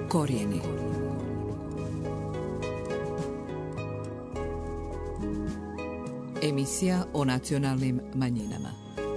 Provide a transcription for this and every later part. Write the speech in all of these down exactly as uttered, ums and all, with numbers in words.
Korijeni. Emisija o nacionalnim manjinama.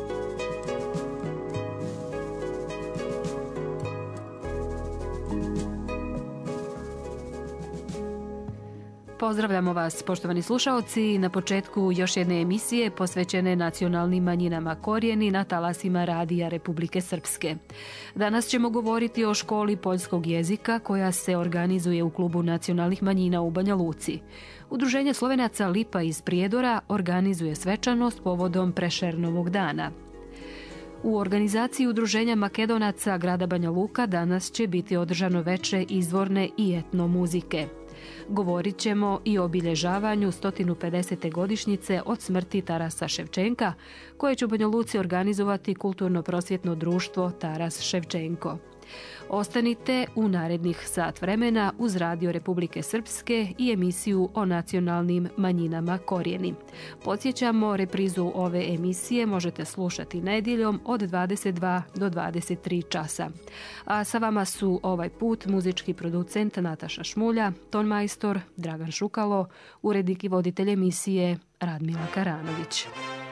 Pozdravljamo vas, poštovani slušaoci, na početku još jedne emisije posvećene nacionalnim manjinama Korijeni na talasima Radija Republike Srpske. Danas ćemo govoriti o školi poljskog jezika koja se organizuje u Klubu nacionalnih manjina u Banja Luci. Udruženje Slovenaca Lipa iz Prijedora organizuje svečanost povodom Prešernovog dana. U organizaciji Udruženja Makedonaca grada Banja Luka danas će biti održano veče izvorne i etno muzike. Govorit ćemo i o obilježavanju sto pedesete godišnjice od smrti Tarasa Ševčenka, koje će u Banja Luci organizovati kulturno-prosvjetno društvo Taras Ševčenko. Ostanite u narednih sat vremena uz Radio Republike Srpske i emisiju o nacionalnim manjinama Korijeni. Podsjećamo, reprizu ove emisije možete slušati nedjeljom od dvadeset dva do dvadeset tri časa. A sa vama su ovaj put muzički producent Nataša Šmulja, tonmajstor Dragan Šukalo, urednik i voditelj emisije Radmila Karanović.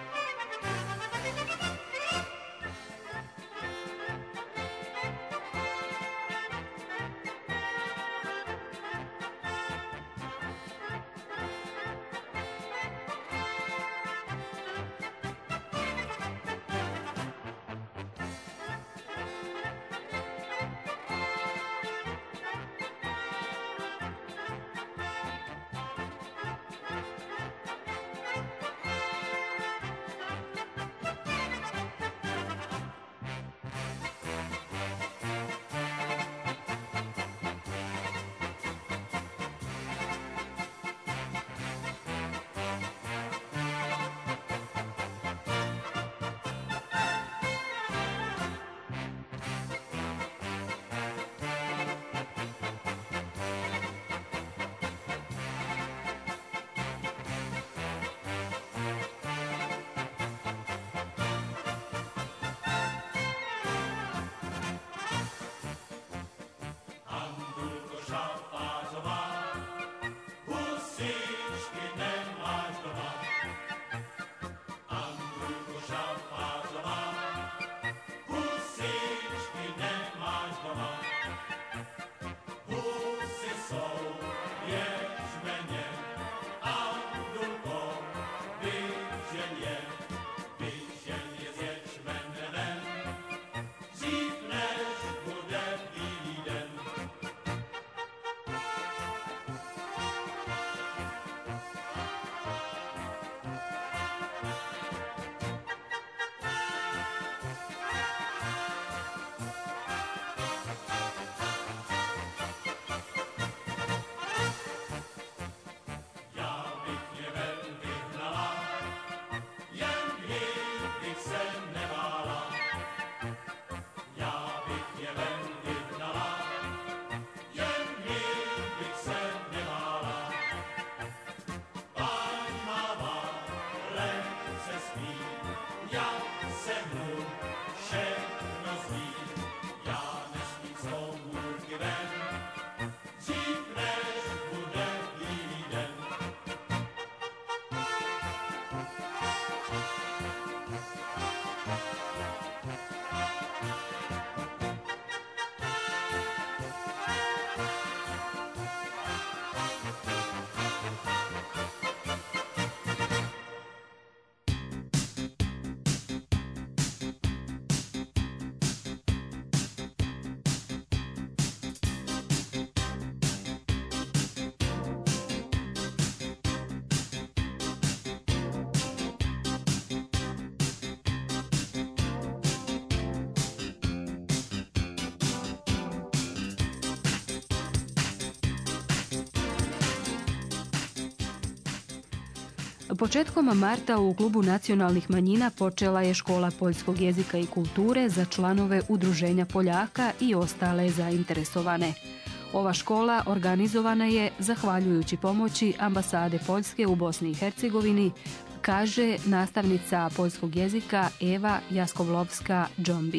Početkom marta u Klubu nacionalnih manjina počela je škola poljskog jezika i kulture za članove Udruženja Poljaka i ostale zainteresovane. Ova škola organizovana je zahvaljujući pomoći ambasade Poljske u Bosni i Hercegovini, kaže nastavnica poljskog jezika Eva Jaskovlovska-Džombić.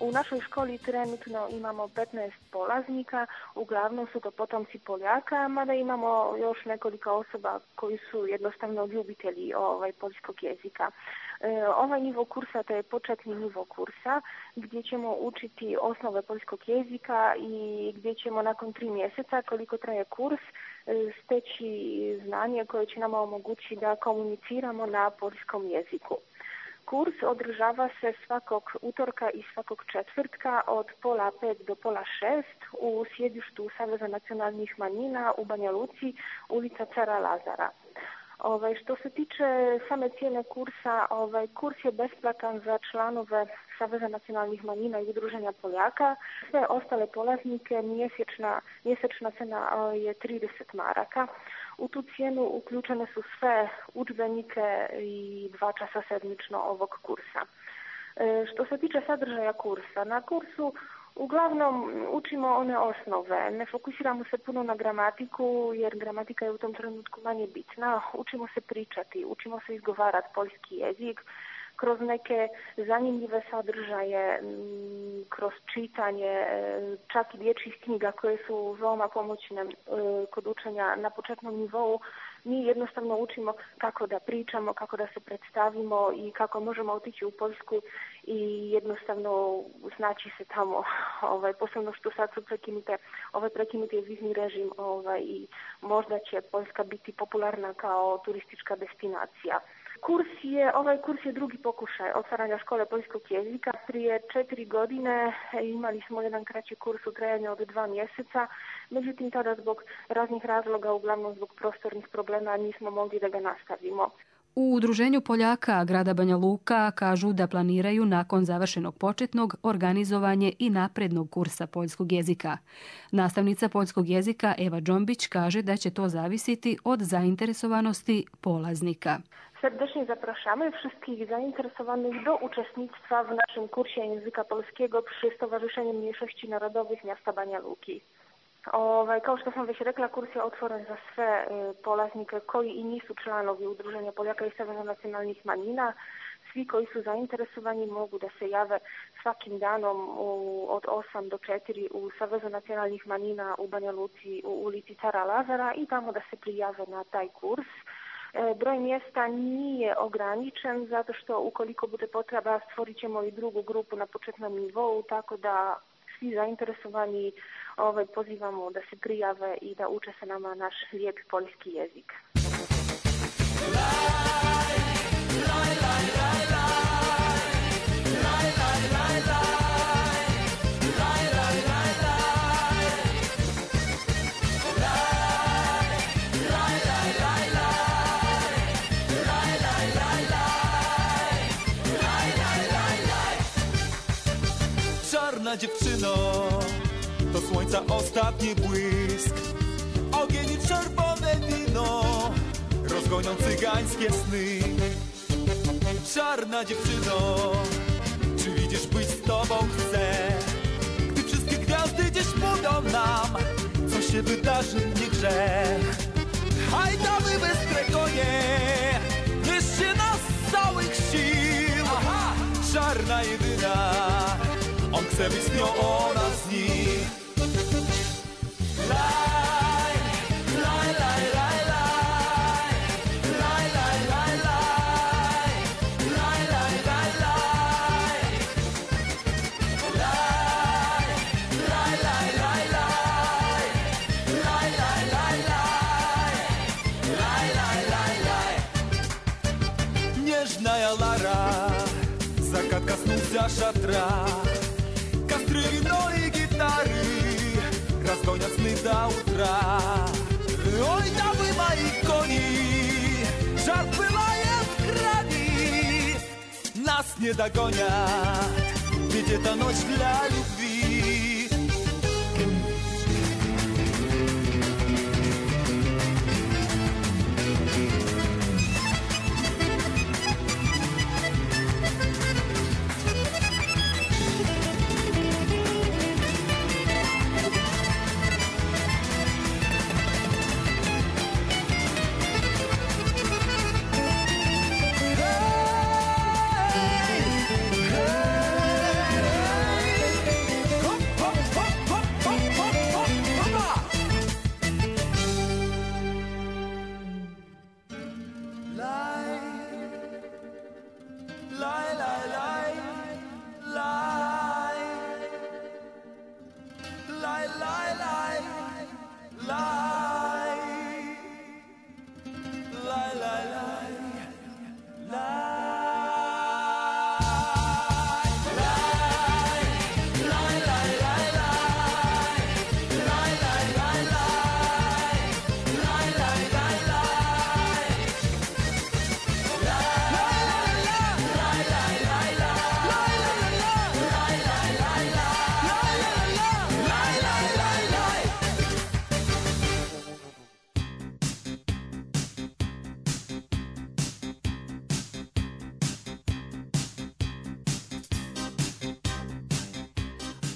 U našoj školi trenutno imamo petnaest polaznika, uglavnom su to potomci Poljaka, mada imamo još nekoliko osoba koji su jednostavno ljubitelji ovaj, poljskog jezika. E, ovaj nivo kursa to je početni nivo kursa gdje ćemo učiti osnove poljskog jezika i gdje ćemo nakon tri mjeseca koliko traje kurs steći znanje koje će nama omogućiti da komuniciramo na poljskom jeziku. Kurs održava se svakog utorka i svakog četvrtka od pola pet do pola šest u sjedištu Saveza nacionalnih manjina u Banja Luci, ulica Cara Lazara. Ovaj, što se tiče same cijene kursa, ovaj, kurs je besplatan za članove Saveza nacionalnih manjina i Udruženja Poljaka. Sve ostale polaznike mjesečna, mjesečna cena je trideset maraka. U tu cijenu uključene su sve udžbenike i dva časa sedmično ovog kursa. E, što se tiče sadržaja kursa, na kursu uglavnom učimo one osnove. Ne fokusiramo se puno na gramatiku jer gramatika je u tom trenutku manje bitna. Učimo se pričati, učimo se izgovarati poljski jezik kroz neke zanimljive sadržaje, kroz čitanje, čak i dječjih knjiga koje su veoma pomoćne kod učenja na početnom nivou. Mi jednostavno učimo kako da pričamo, kako da se predstavimo i kako možemo otići u Poljsku i jednostavno snaći se tamo, ovaj, posebno što sad su prekinute, ovaj prekinuti je vizni režim ovaj, i možda će Poljska biti popularna kao turistička destinacija. Kurs je, ovaj kurs je drugi pokušaj otvaranja škole poljskog jezika. Prije četiri godine imali smo jedan kraći kurs u trajanju od dva mjeseca, međutim tada zbog raznih razloga, uglavnom zbog prostornih problema, nismo mogli da ga nastavimo. U Udruženju Poljaka grada Banja Luka kažu da planiraju nakon završenog početnog organizovanje i naprednog kursa poljskog jezika. Nastavnica poljskog jezika Eva Džombić kaže da će to zavisiti od zainteresovanosti polaznika. Serdecznie zapraszamy wszystkich zainteresowanych do uczestnictwa w naszym kursie języka polskiego przy Stowarzyszeniu Mniejszości Narodowych miasta Banja Luki. Ovaj, kao što sam već rekla, kurs je otvoren za sve e, polaznike koji i nisu članovi Udruženja Poljaka i Saveza nacionalnih manjina. Svi koji su zainteresovani mogu da se jave svakim danom u, od osam do četiri u Savezu nacionalnih manjina u Banja Luci u ulici Cara Lazara i tamo da se prijave na taj kurs. E, broj mjesta nije ograničen zato što ukoliko bude potreba stvorit ćemo i drugu grupu na početnom nivou, tako da svi zainteresovani ovaj, pozivamo da se prijave i da uče se nama naš lijep poljski jezik. Czarna dziewczyno, to słońca ostatni błysk, ogień i czerwone wino rozgonią cygańskie sny. Czarna dziewczyno, czy widzisz, być z tobą chcę, gdy wszystkie gwiazdy gdzieś mówią nam, co się wydarzy, nie grzech. Hajdamy bystre konie, bierzcie nas z całych sił. Aha! Czarna jedyna, on chce być z nią, ona z nim. Laj, laj, laj, laj, laj. Laj, laj, laj, laj. Laj, laj, laj, laj. Laj, laj, laj, laj, laj. Laj, laj, laj, laj. Laj, laj, laj, laj. Nieżna Lara, zagadka snów za szatra. Kastryno i gitary razgonią sny do utra. Oj, dawy moi koni, żar pylaje w krani. Nas nie dogonia, będzie ta noc dla любви. Hey, hey, hey.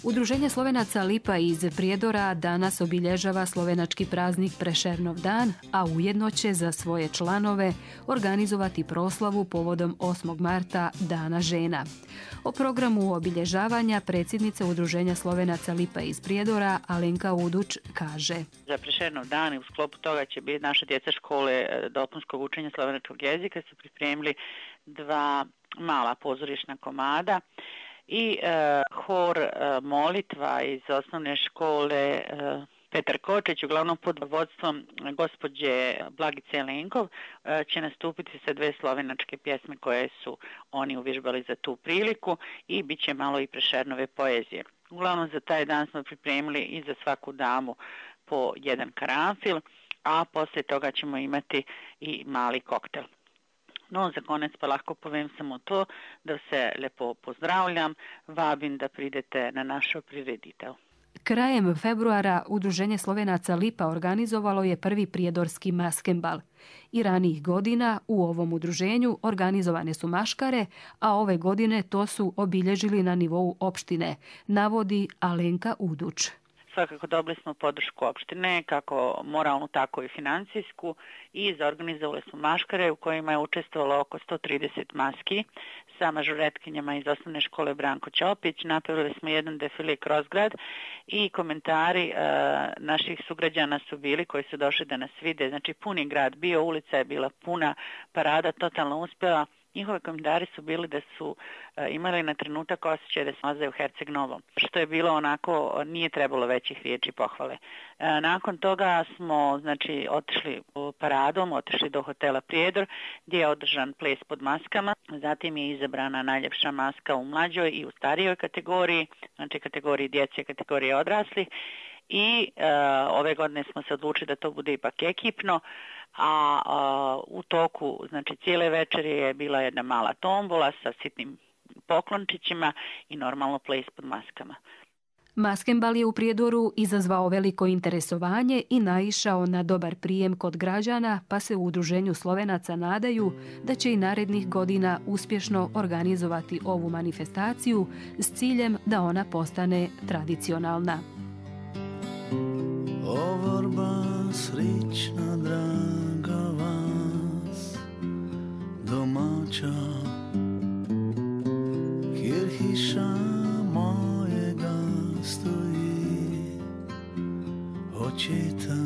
Udruženje Slovenaca Lipa iz Prijedora danas obilježava slovenački praznik Prešernov dan, a ujedno će za svoje članove organizovati proslavu povodom osmog marta Dana žena. O programu obilježavanja predsjednica Udruženja Slovenaca Lipa iz Prijedora Alenka Uduć kaže: Za Prešernov dan i u sklopu toga će biti naše djeca škole dopunskog učenja slovenačkog jezika su pripremili dva mala pozorišna komada i e, hor e, molitva iz osnovne škole e, Petar Kočić, uglavnom pod vodstvom gospođe Blagice Lenkov, e, će nastupiti sa dve slovenačke pjesme koje su oni uvježbali za tu priliku i bit će malo i Prešernove poezije. Uglavnom za taj dan smo pripremili i za svaku damu po jedan karanfil, a poslije toga ćemo imati i mali koktel. No, za konec pa lahko povem samo to, da se lepo pozdravljam, vabim da pridete na našo prireditev. Krajem februara Udruženje Slovenaca Lipa organizovalo je prvi prijedorski maskembal. I ranijih godina u ovom udruženju organizovane su maškare, a ove godine to su obilježili na nivou opštine, navodi Alenka Uduć. Svakako dobili smo podršku opštine, kako moralnu, tako i financijsku, i zaorganizovali smo maškare u kojima je učestvovalo oko sto trideset maski sa mažoretkinjama iz osnovne škole Branko Ćopić. Napravili smo jedan defile kroz grad i komentari e, naših sugrađana su bili koji su došli da nas vide. Znači puni grad bio, ulica je bila puna, parada totalno uspjela. Njihovi komentari su bili da su e, imali na trenutak osjećaj da se nalaze u Herceg Novom, što je bilo onako, nije trebalo većih riječi pohvale. E, nakon toga smo znači otišli paradom, otišli do hotela Prijedor gdje je održan ples pod maskama, zatim je izabrana najljepša maska u mlađoj i u starijoj kategoriji, znači kategoriji djece, kategoriji odraslih. I e, ove godine smo se odlučili da to bude ipak ekipno, a, a u toku znači cijele večeri je bila jedna mala tombola sa sitnim poklončićima i normalno ples pod maskama. Maskembal je u Prijedoru izazvao veliko interesovanje i naišao na dobar prijem kod građana, pa se u Udruženju Slovenaca nadaju da će i narednih godina uspješno organizovati ovu manifestaciju s ciljem da ona postane tradicionalna. O vorba srična, draga vas, domača, kjer hiša mojega stoji, očeta,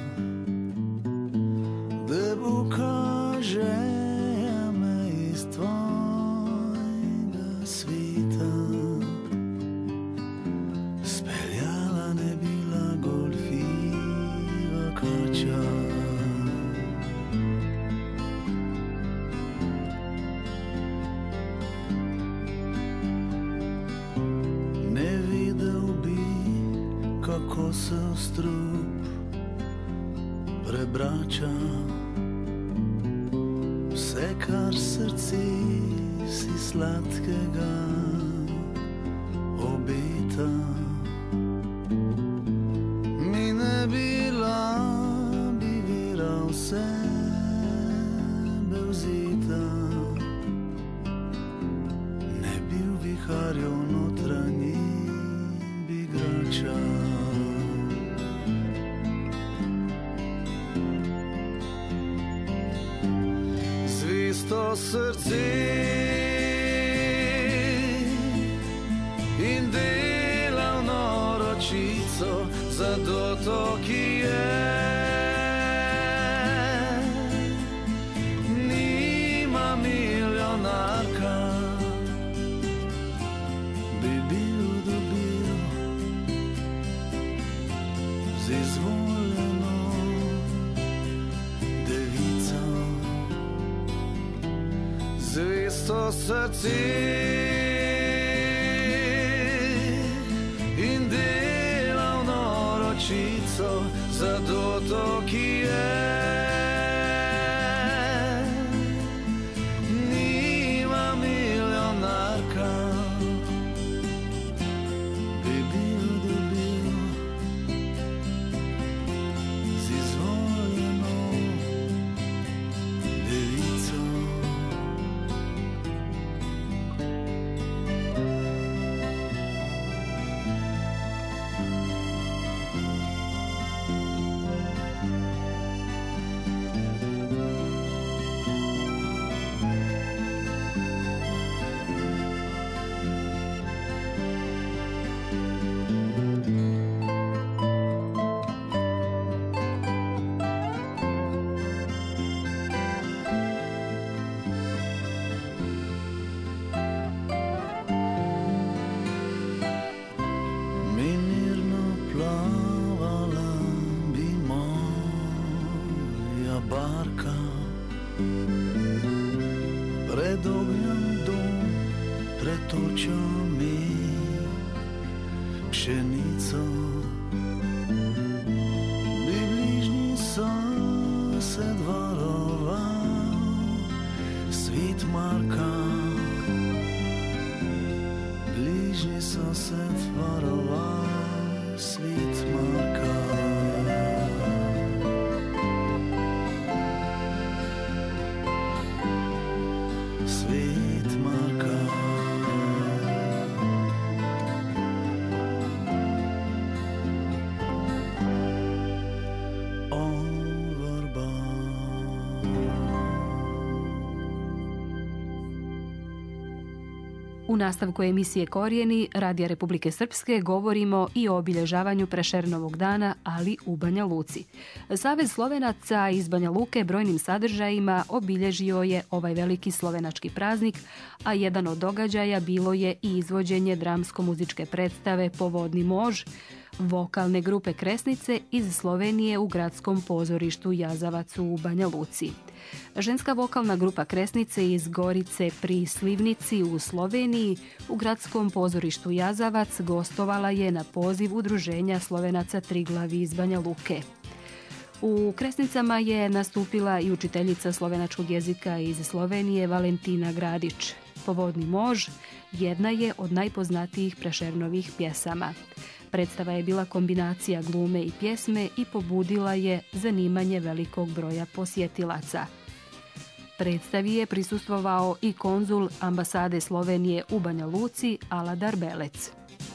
da pokaže me iz tvojega svita. Speljala ne bila golfiva kača, ne videl bi, kako se strup prebrača, vse kar srci si sladkega obeta. Mi ne bila bi vera vse vzita, ne bil viharjev notranji bi igrača. Zvisto srce in delavno ročico za dotoki je. Nima milionarka, bi bil dobil z izvoljeno devico. Zvesto srce in delavno ročico za dotoki je. Nima milionarka, bi bil dobil z izvoljeno devico. pred ognjem dom, pred očami pšenico. Bi bližnji sosed varoval svit Marka, bližnji sosed varoval svit Marka. Svit Marka. U nastavku emisije Korijeni Radija Republike Srpske govorimo i o obilježavanju Prešernovog dana, ali u Banja Luci. Savez Slovenaca iz Banja Luke brojnim sadržajima obilježio je ovaj veliki slovenački praznik, a jedan od događaja bilo je i izvođenje dramsko-muzičke predstave Povodni mož, vokalne grupe Kresnice iz Slovenije u gradskom pozorištu Jazavac u Banja Luci. Ženska vokalna grupa Kresnice iz Gorice pri Slivnici u Sloveniji u gradskom pozorištu Jazavac gostovala je na poziv Udruženja Slovenaca Triglavi iz Banja Luke. U Kresnicama je nastupila i učiteljica slovenačkog jezika iz Slovenije Valentina Gradić. Povodni mož jedna je od najpoznatijih Prešernovih pjesama. Predstava je bila kombinacija glume i pjesme i pobudila je zanimanje velikog broja posjetilaca. Predstavi je prisustvovao i konzul ambasade Slovenije u Banja Luci Aladar Belec.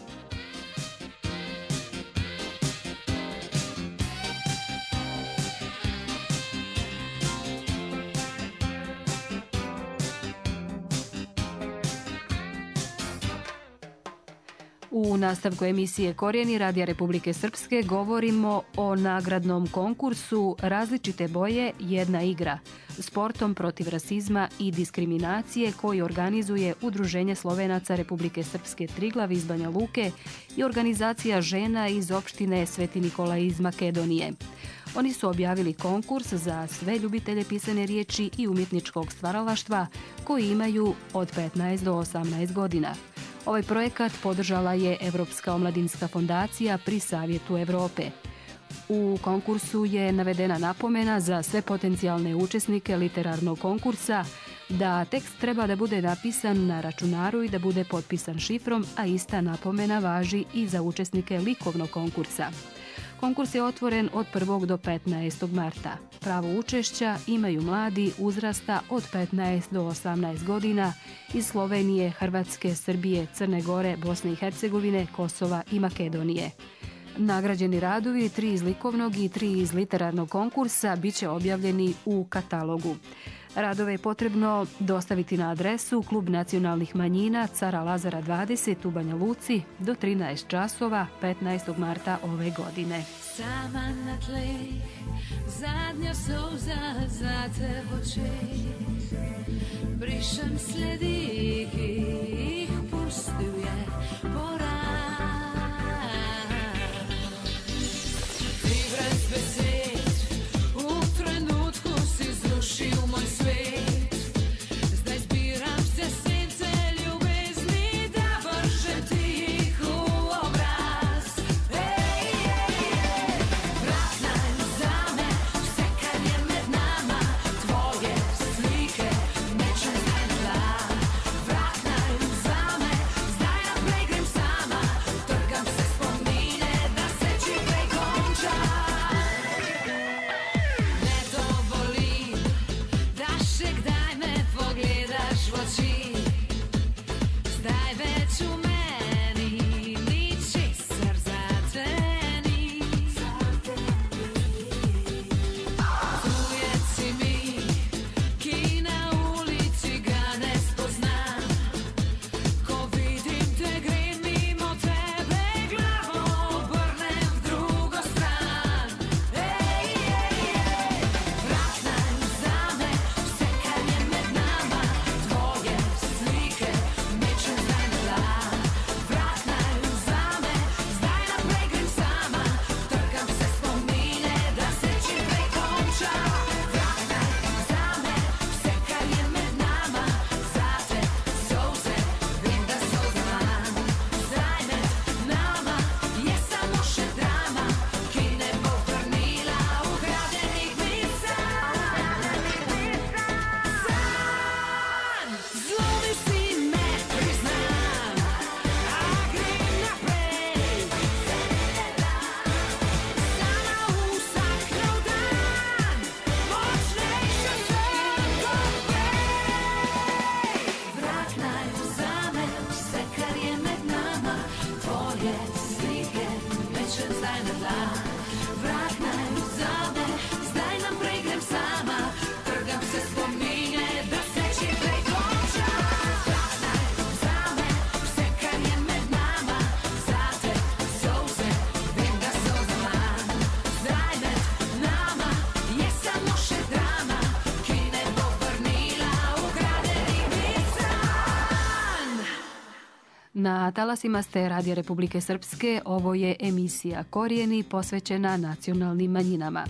U nastavku emisije Korijeni Radija Republike Srpske govorimo o nagradnom konkursu Različite boje, jedna igra, sportom protiv rasizma i diskriminacije koji organizuje Udruženje Slovenaca Republike Srpske Triglav iz Banja Luke i organizacija žena iz opštine Sveti Nikolaj iz Makedonije. Oni su objavili konkurs za sve ljubitelje pisane riječi i umjetničkog stvaralaštva koji imaju od petnaest do osamnaest godina. Ovaj projekat podržala je Evropska omladinska fondacija pri Savjetu Evrope. U konkursu je navedena napomena za sve potencijalne učesnike literarnog konkursa da tekst treba da bude napisan na računaru i da bude potpisan šifrom, a ista napomena važi i za učesnike likovnog konkursa. Konkurs je otvoren od prvog do petnaestog marta. Pravo učešća imaju mladi uzrasta od petnaest do osamnaest godina iz Slovenije, Hrvatske, Srbije, Crne Gore, Bosne i Hercegovine, Kosova i Makedonije. Nagrađeni radovi, tri iz likovnog i tri iz literarnog konkursa, bit će objavljeni u katalogu. Radove je potrebno dostaviti na adresu Klub nacionalnih manjina Cara Lazara dvadeset u Banja Luci do trinaest časova petnaestog marta ove godine. Sama na tleh, zadnja souza za te v očeh. Brišem sledi, ki jih pustil je poraz. Ti brez besed, v trenutku si zrušil moj svet. Zdaj zbiram se sence ljubezni, da vržem ti jih v obraz. Ej, ej, ej, vratnaj zame, vse kar je med nama, tvoje slike, mečem zdaj na tla. Vratnaj zame, zdaj Na talasima ste Radija Republike Srpske, ovo je emisija Korijeni posvećena nacionalnim manjinama.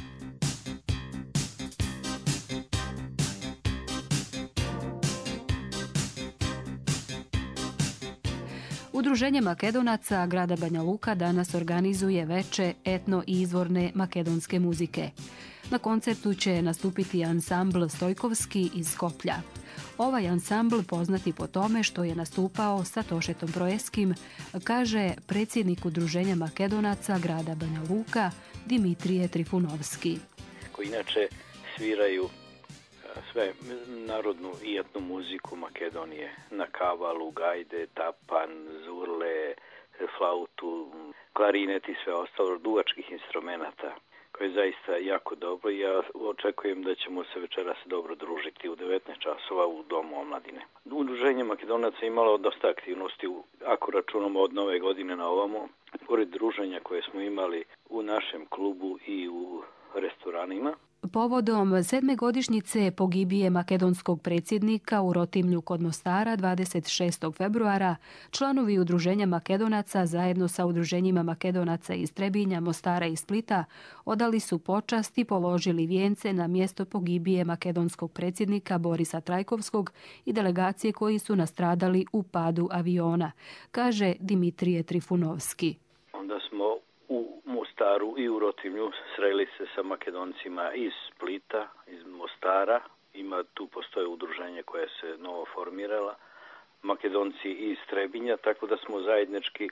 Udruženje Makedonaca grada Banja Luka danas organizuje veče etno i izvorne makedonske muzike. Na koncertu će nastupiti ansambl Stojkovski iz Skoplja. Ovaj ansambl poznati po tome što je nastupao sa Tošetom Proeskim, kaže predsjednik Udruženja Makedonaca grada Banja Luka Dimitrije Trifunovski. Koji inače sviraju sve narodnu i etnu muziku Makedonije, na kavalu, gajde, tapan, zurle, flautu, klarinet i sve ostalo, duvačkih instrumenata, koje je zaista jako dobro i ja očekujem da ćemo se večeras dobro družiti u devetnaest časova u Domu omladine. Udruženje Makedonaca imalo dosta aktivnosti, ako računamo od nove godine na ovamo, pored druženja koje smo imali u našem klubu i u restoranima. Povodom sedme godišnjice pogibije makedonskog predsjednika u Rotimlju kod Mostara dvadeset šestog februara, članovi Udruženja Makedonaca zajedno sa udruženjima Makedonaca iz Trebinja, Mostara i Splita odali su počast i položili vijence na mjesto pogibije makedonskog predsjednika Borisa Trajkovskog i delegacije koji su nastradali u padu aviona, kaže Dimitrije Trifunovski. Onda smo u Mostaru i u Rotimlju sreli se sa Makedoncima iz Splita, iz Mostara. Ima, tu postoje udruženje koje se novo formirala. Makedonci iz Trebinja, tako da smo zajednički e,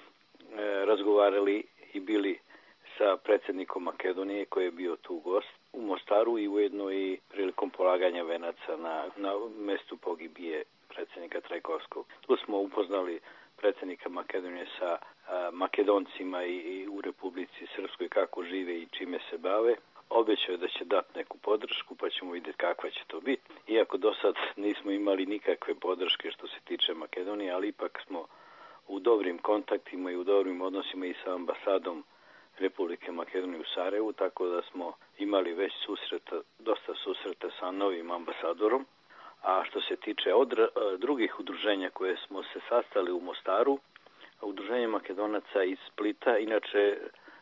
razgovarali i bili sa predsjednikom Makedonije koji je bio tu gost u Mostaru i ujedno i prilikom polaganja venaca na, na mestu pogibije predsjednika Trajkovskog. Tu smo upoznali predsjednika Makedonije sa a, Makedoncima i, i u Republici Srpskoj kako žive i čime se bave. Obećao je da će dati neku podršku pa ćemo vidjeti kakva će to biti. Iako do sad nismo imali nikakve podrške što se tiče Makedonije, ali ipak smo u dobrim kontaktima i u dobrim odnosima i sa ambasadom Republike Makedonije u Sarajevu, tako da smo imali već susreta, dosta susreta sa novim ambasadorom. A što se tiče od drugih udruženja koje smo se sastali u Mostaru, Udruženje Makedonaca iz Splita, inače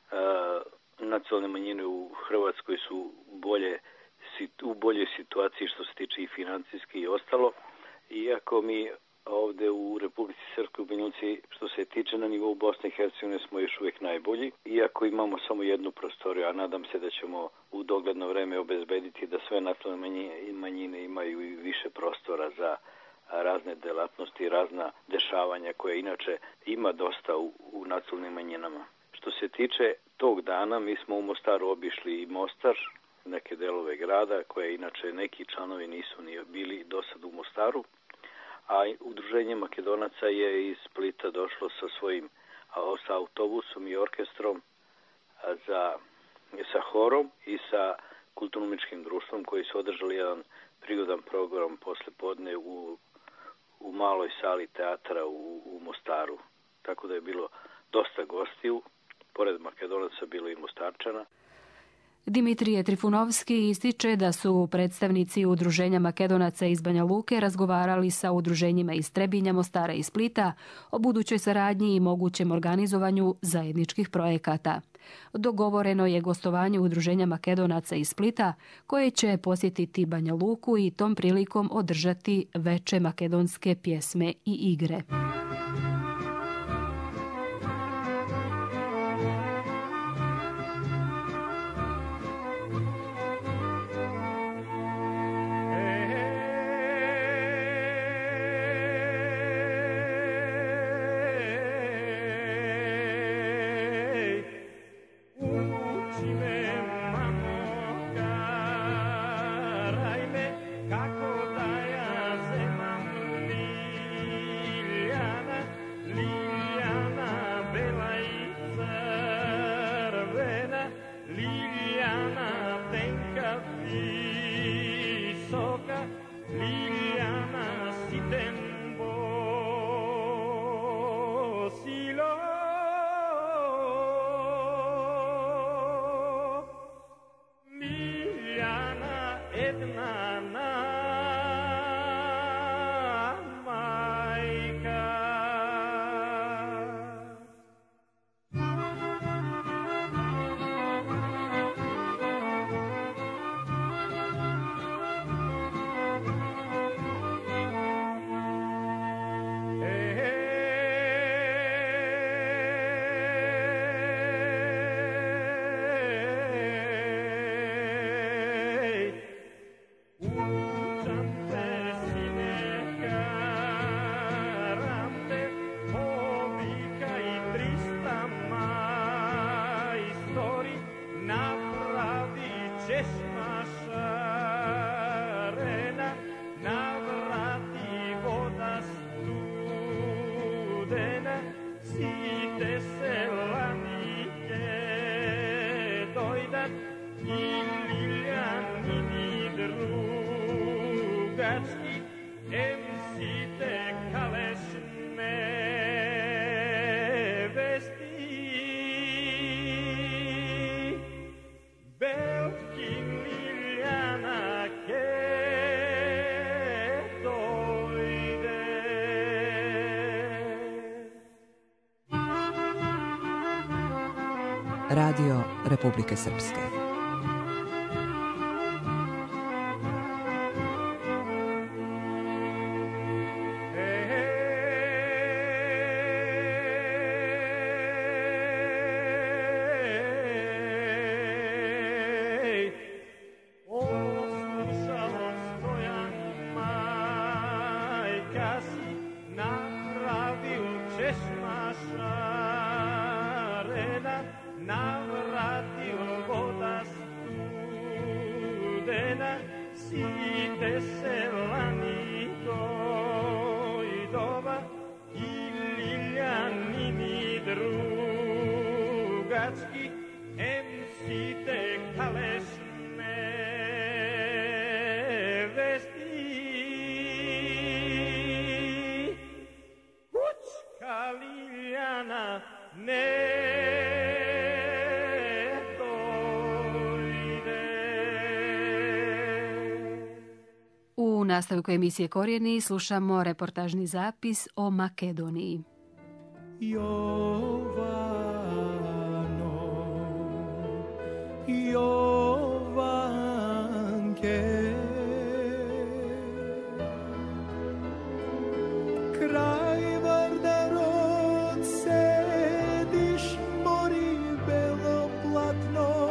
nacionalne manjine u Hrvatskoj su bolje, u boljoj situaciji što se tiče i financijski i ostalo. Iako mi ovdje u Republici Srpskoj u Banja Luci, što se tiče na nivou Bosne i Hercegovine, smo još uvijek najbolji. Iako imamo samo jednu prostoriju, a nadam se da ćemo u dogledno vreme obezbediti da sve nacionalne manjine imaju i više prostora za razne delatnosti, razna dešavanja koje inače ima dosta u, u nacionalnim manjinama. Što se tiče tog dana, mi smo u Mostaru obišli i Mostar, neke delove grada koje inače neki članovi nisu ni bili do sad u Mostaru. A Udruženje Makedonaca je iz Splita došlo sa svojim sa autobusom i orkestrom za, sa horom i sa kulturno-umetničkim društvom koji su održali jedan prigodan program posle podne u, u maloj sali teatra u, u Mostaru. Tako da je bilo dosta gostiju, pored Makedonaca bilo i Mostarčana. Dimitrije Trifunovski ističe da su predstavnici Udruženja Makedonaca iz Banja Luke razgovarali sa udruženjima iz Trebinja, Mostara i Splita o budućoj saradnji i mogućem organizovanju zajedničkih projekata. Dogovoreno je gostovanje Udruženja Makedonaca iz Splita koje će posjetiti Banja Luku i tom prilikom održati veče makedonske pjesme i igre. Kako da ja se mam drugački, em si te kalešne vesti. Belkin Liljana Keto ide. Radio Republike Srpske. U nastavku emisije Korijeni slušamo reportažni zapis o Makedoniji. Jovano, Jovanke, kraj Vardarod sediš, mori belo platno,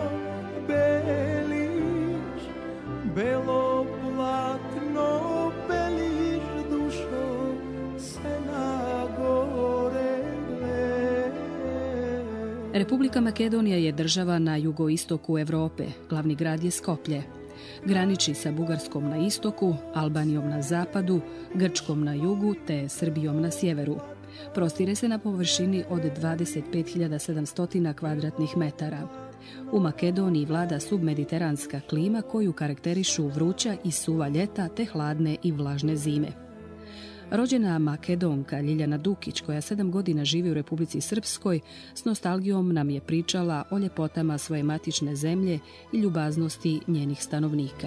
beliš, belo platno, beliš dušo, se na gore gled. Republika Makedonija je država na jugoistoku Evrope. Glavni grad je Skoplje. Graniči sa Bugarskom na istoku, Albanijom na zapadu, Grčkom na jugu te Srbijom na sjeveru. Prostire se na površini od dvadeset pet hiljada sedamsto kvadratnih metara. U Makedoniji vlada submediteranska klima koju karakterišu vruća i suva ljeta te hladne i vlažne zime. Rođena Makedonka Ljiljana Dukić, koja sedam godina živi u Republici Srpskoj, s nostalgijom nam je pričala o ljepotama svoje matične zemlje i ljubaznosti njenih stanovnika.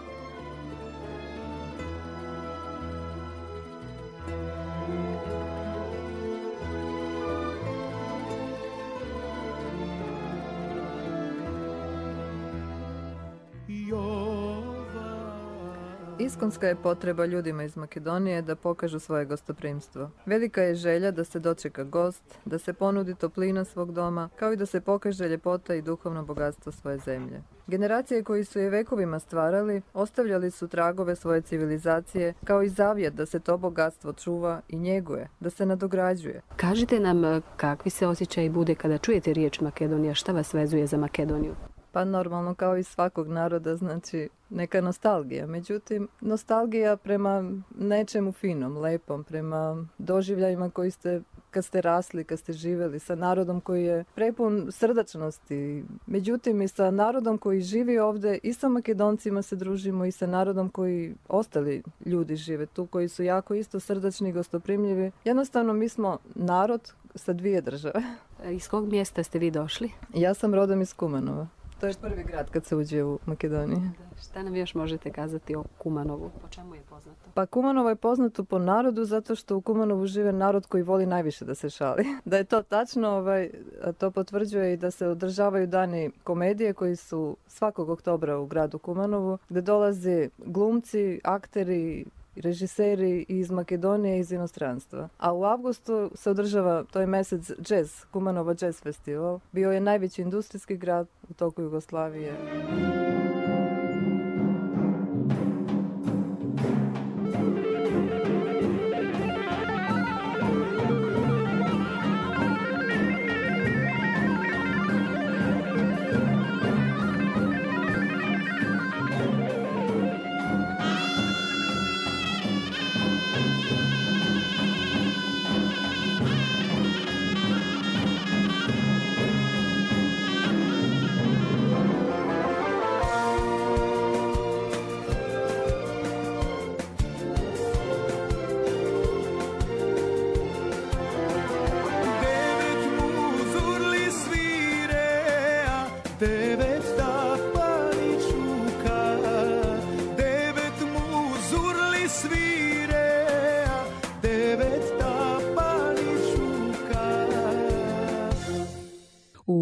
Iskonska je potreba ljudima iz Makedonije da pokažu svoje gostoprimstvo. Velika je želja da se dočeka gost, da se ponudi toplina svog doma, kao i da se pokaže ljepota i duhovno bogatstvo svoje zemlje. Generacije koji su je vekovima stvarali, ostavljali su tragove svoje civilizacije, kao i zavjet da se to bogatstvo čuva i njeguje, da se nadograđuje. Kažite nam kakvi se osjećaj bude kada čujete riječ Makedonija, šta vas vezuje za Makedoniju? Pa normalno, kao i svakog naroda, znači neka nostalgija. Međutim, nostalgija prema nečemu finom, lepom, prema doživljajima koji ste, kad ste rasli, kad ste živjeli, sa narodom koji je prepun srdačnosti. Međutim, i sa narodom koji živi ovdje, i sa Makedoncima se družimo, i sa narodom koji ostali ljudi žive tu, koji su jako isto srdačni i gostoprimljivi. Jednostavno, mi smo narod sa dvije države. Iz kog mjesta ste vi došli? Ja sam rodom iz Kumanova. To je prvi grad kad se uđe u Makedoniju. Šta nam još možete kazati o Kumanovu? Po čemu je poznato? Pa Kumanovo je poznato po narodu zato što u Kumanovu žive narod koji voli najviše da se šali. Da je to tačno, ovaj, to potvrđuje i da se održavaju dani komedije koji su svakog oktobra u gradu Kumanovu, gdje dolaze glumci, akteri, režiseri iz Makedonije i iz inostranstva. A u avgustu se održava, to je mjesec jazz, Kumanovo jazz festival. Bio je najveći industrijski grad u toku Jugoslavije.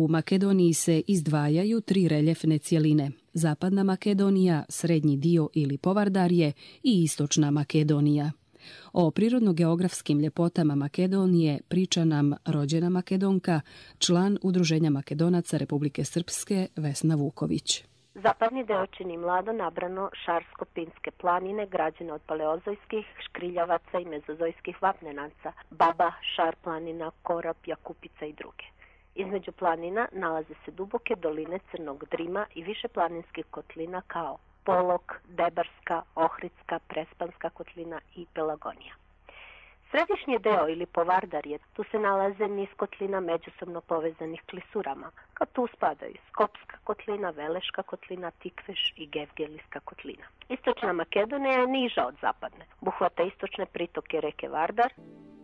U Makedoniji se izdvajaju tri reljefne cjeline. Zapadna Makedonija, srednji dio ili Povardarje i istočna Makedonija. O prirodno-geografskim ljepotama Makedonije priča nam rođena Makedonka, član Udruženja Makedonaca Republike Srpske Vesna Vuković. Zapadni deo čini mlado nabrano šarsko-pinske planine građene od paleozojskih, škriljavaca i mezozojskih vapnenaca, Baba, Šar planina, Korap, Jakupica i druge. Između planina nalaze se duboke doline Crnog Drima i više planinskih kotlina kao Polok, Debarska, Ohridska, Prespanska kotlina i Pelagonija. Središnji deo ili Povardarje, tu se nalaze niz kotlina međusobno povezanih klisurama, kao tu spadaju Skopska kotlina, Veleška kotlina, Tikveš i Gevgelijska kotlina. Istočna Makedonija je niža od zapadne, obuhvata istočne pritoke reke Vardar,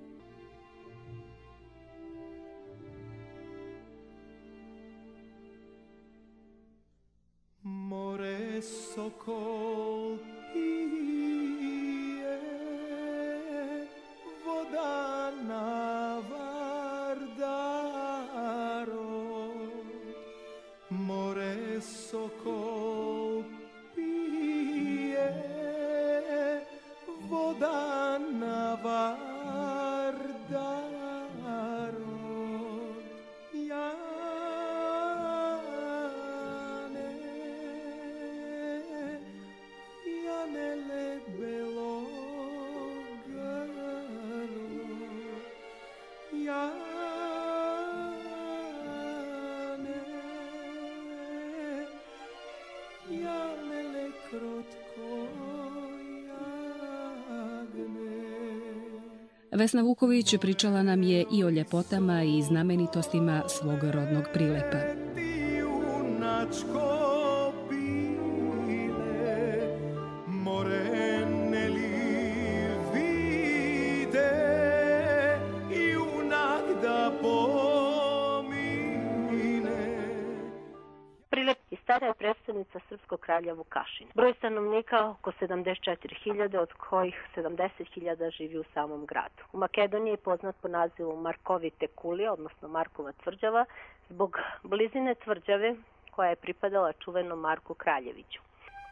More sokol pije, voda na Vardaru. More sokol pije, voda na Vardaru. Ja Vesna Vuković pričala nam je i o ljepotama i znamenitostima svog rodnog prilepa. Stara je predstavnica Srpskog kralja Vukašina. Broj stanovnika oko sedamdeset četiri hiljade, od kojih sedamdeset hiljada živi u samom gradu. U Makedoniji je poznat po nazivu Markovite kulije, odnosno Markova tvrđava, zbog blizine tvrđave koja je pripadala čuvenom Marku Kraljeviću.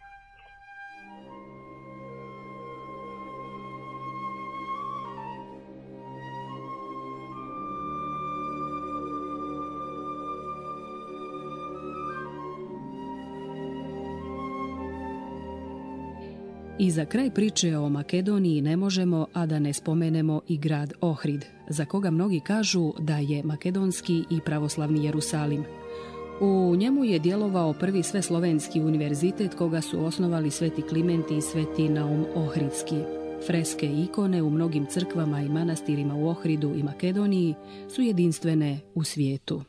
I za kraj priče o Makedoniji ne možemo, a da ne spomenemo i grad Ohrid, za koga mnogi kažu da je makedonski i pravoslavni Jerusalim. U njemu je djelovao prvi sveslovenski univerzitet koga su osnovali Sveti Kliment i Sveti Naum Ohridski. Freske i ikone u mnogim crkvama i manastirima u Ohridu i Makedoniji su jedinstvene u svijetu.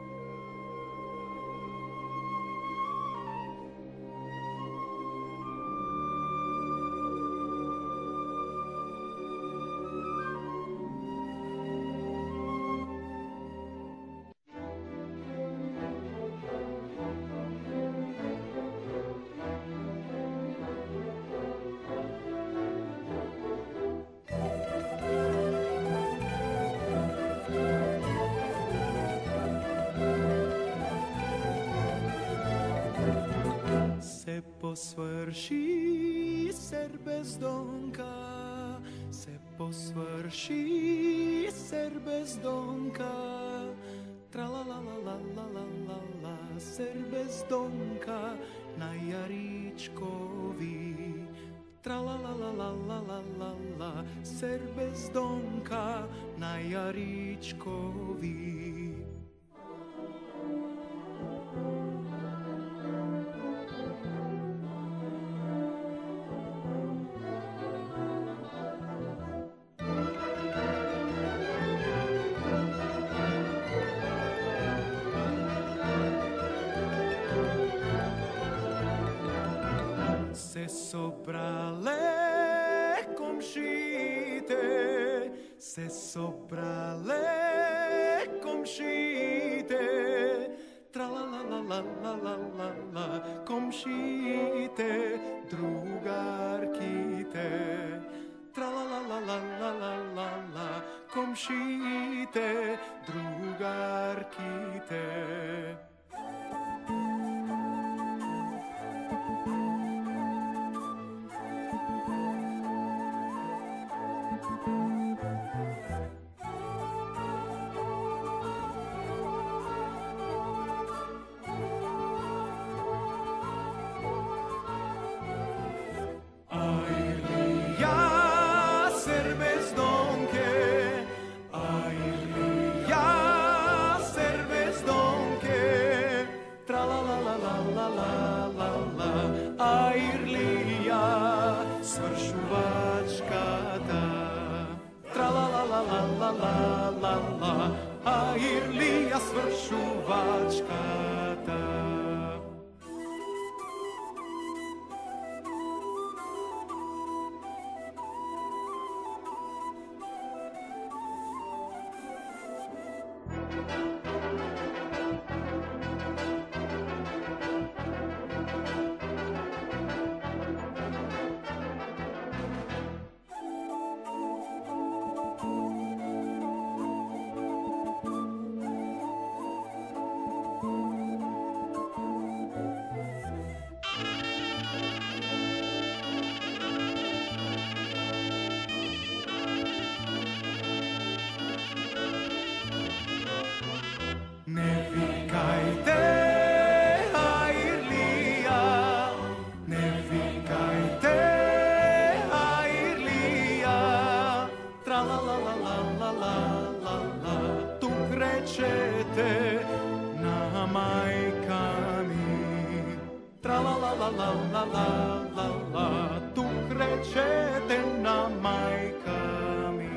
Posvrši ser bezdonka, se posvrši ser bezdonka, tra la la la la la la la la, ser bezdonka na Jaričkovi, tra la la la la la la la la, ser bezdonka na Jaričkovi. Se sobrale komšite, se sobrale komšite, tra la la la la la la la la, komšite, drugarkite, tra la la la la la la la la, komšite, drugarkite. svršuvačkata. Ne vikajte, Airlija, ne vikajte, Airlija, tra la la la la la la la la, tu krećete na majkami, tra la la la la la la la la, tu krećete na majkami.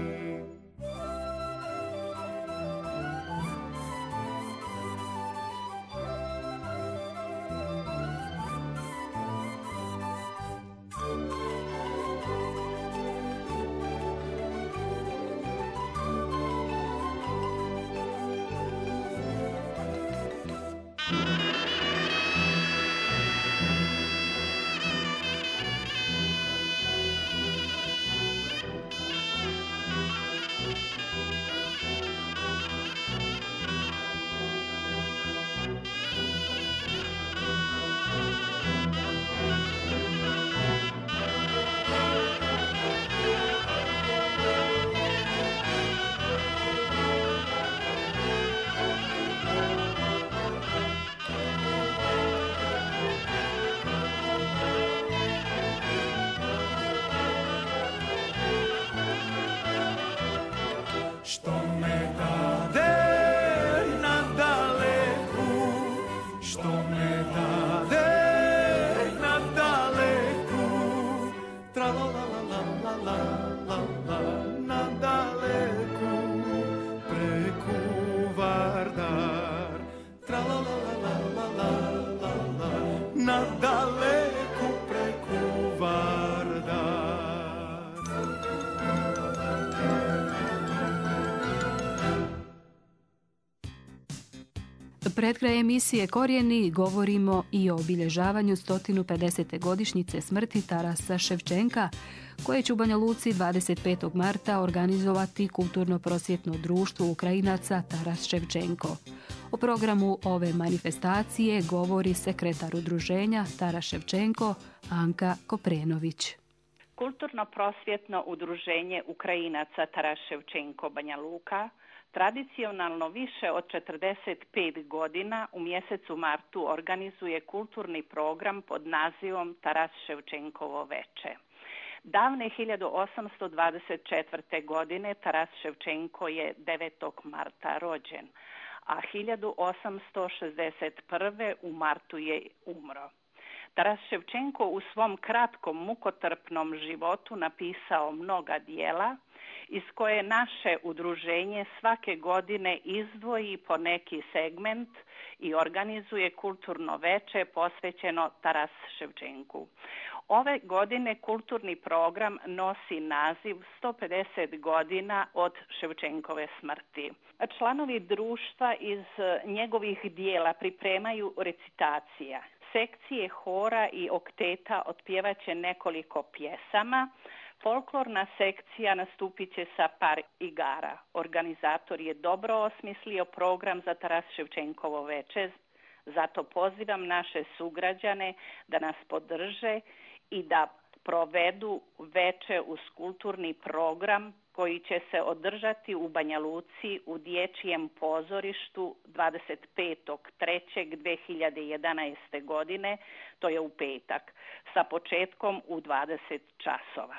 Što me dade na daleku, što me dade na daleku, tra la la la la la la la, na daleku, preku Vardar, tra la la la la la la la la, na daleku preku Vardar. Pred kraj emisije Korijeni govorimo i o obilježavanju sto pedesete godišnjice smrti Tarasa Ševčenka, koje će u Banja Luci dvadeset petog marta organizovati kulturno-prosvjetno društvo Ukrajinaca Taras Ševčenko. O programu ove manifestacije govori sekretar udruženja Taras Ševčenko Anka Koprenović. Kulturno-prosvjetno udruženje Ukrajinaca Taras Ševčenko Banja Luka tradicionalno više od četrdeset pet godina u mjesecu martu organizuje kulturni program pod nazivom Taras Ševčenkovo veče. Davne hiljadu osamsto dvadeset četvrte. godine Taras Ševčenko je devetog marta rođen, a hiljadu osamsto šezdeset prve. u martu je umro. Taras Ševčenko u svom kratkom mukotrpnom životu napisao mnoga djela iz koje naše udruženje svake godine izdvoji po neki segment i organizuje kulturno veče posvećeno Taras Ševčenku. Ove godine kulturni program nosi naziv sto pedeset godina od Ševčenkove smrti. Članovi društva iz njegovih dijela pripremaju recitacija. Sekcije hora i okteta otpjevaće nekoliko pjesama. Folklorna sekcija nastupit će sa par igara. Organizator je dobro osmislio program za Taras Ševčenkovo veče, zato pozivam naše sugrađane da nas podrže i da provedu veče uz kulturni program koji će se održati u Banja Luci u dječjem pozorištu dvadeset petog trećeg dve hiljade jedanaeste. godine, to je u petak, sa početkom u dvadeset časova.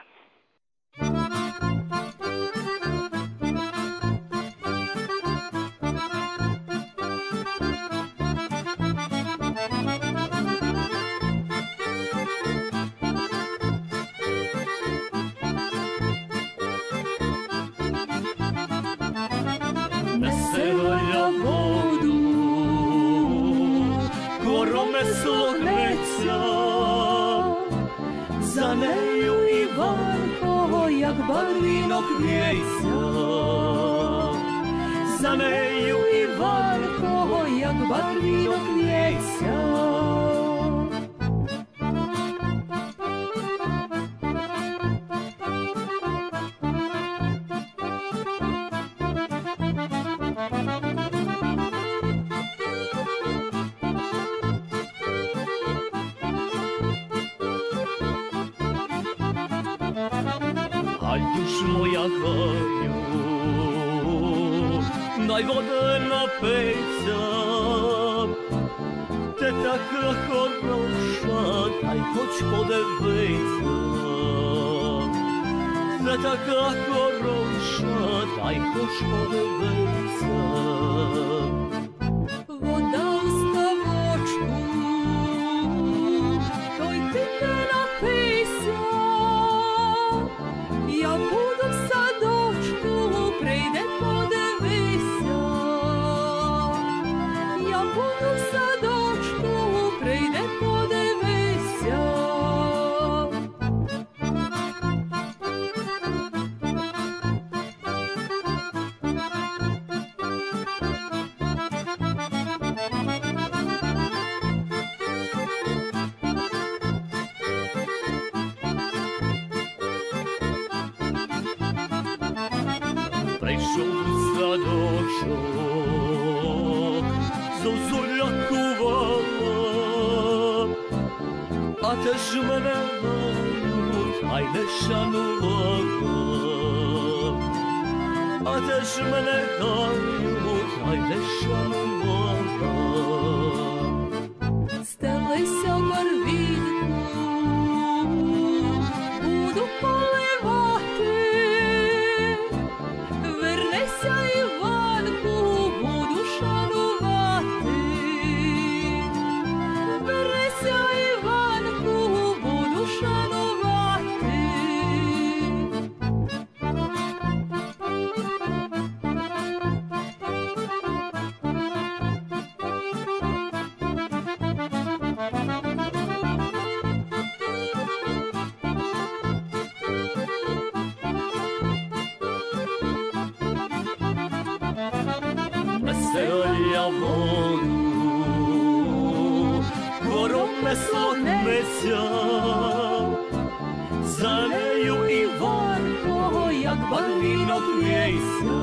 Veselja jak barvinog vjejca. Zameju Ivanko, jak barvinog vjejca. Aljuš moja Hanju, daj vodena pejca, te taka хороша, daj hoć podevejca. Te taka хороша, daj hoć podevejca. Voda u stavočku, toj ti ne napisa. Ja budu v sadočku, prejde podevisa. Ja budu v sadočku, prejde podevisa. Prešao u sadočok, zozulja kuvala, a tež mene Hanju, aj ne šanuvala. A tež mene Hanju, aj ne šanuvala. Stелися в барвінку, буду поливати. Вернися, Іванку, буду шанувати. Вернися, Іванку, буду шанувати. Veselja vodu, gorom meslog meća, za neju Ivanko, jak barvinog vjejca.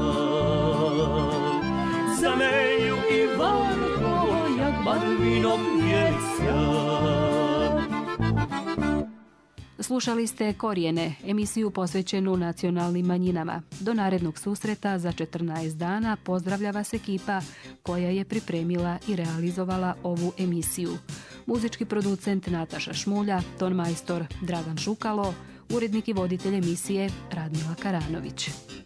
Za neju Ivanko, jak barvinog vjejca. Slušali ste Korijene, emisiju posvećenu nacionalnim manjinama. Do narednog susreta za četrnaest dana pozdravlja vas ekipa koja je pripremila i realizovala ovu emisiju. Muzički producent Nataša Šmulja, tonmajstor Dragan Šukalo, urednik i voditelj emisije Radmila Karanović.